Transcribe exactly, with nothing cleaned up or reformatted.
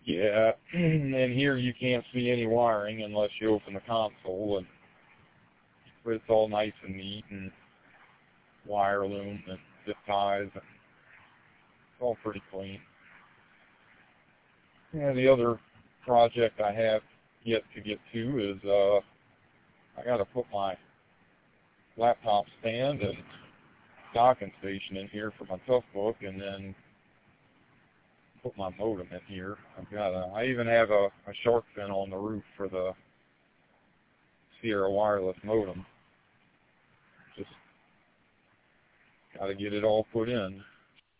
Yeah, and here you can't see any wiring unless you open the console, and but it's all nice and neat and wire loom and zip ties, and it's all pretty clean. And the other project I have yet to get to is uh, I got to put my laptop stand and docking station in here for my Toughbook, and then put my modem in here. I've got a, I even have a, a shark fin on the roof for the Sierra Wireless modem. Just got to get it all put in.